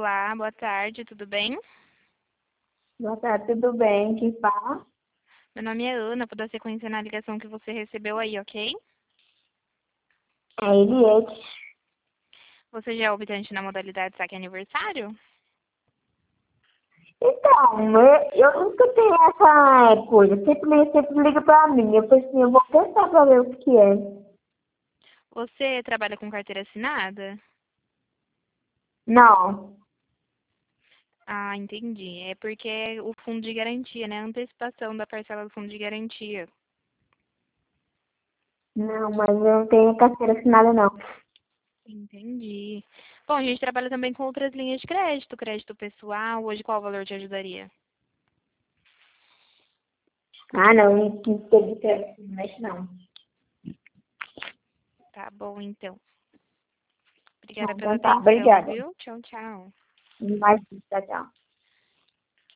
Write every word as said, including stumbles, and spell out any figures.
Olá, boa tarde, tudo bem? Boa tarde, tudo bem? Quem fala? Meu nome é Ana, vou dar sequência na ligação que você recebeu aí, ok? É Eliette. Você já é optante na modalidade saque aniversário? Então, eu, eu nunca tenho essa coisa. Sempre, sempre liga pra mim. Eu falei assim, eu vou testar pra ver o que é. Você trabalha com carteira assinada? Não, Ah, entendi. É porque é o fundo de garantia, né? A antecipação da parcela do fundo de garantia. não, mas eu não tenho carteira assinada, não. Entendi. Bom, a gente trabalha também com outras linhas de crédito, crédito pessoal. Hoje qual valor te ajudaria? Ah, não, não quis ter de crédito, mas não. Tá bom, então. Ah, Obrigada pela então tá, atenção, obrigada. viu? Tchau, tchau. Mais, tchau, tchau.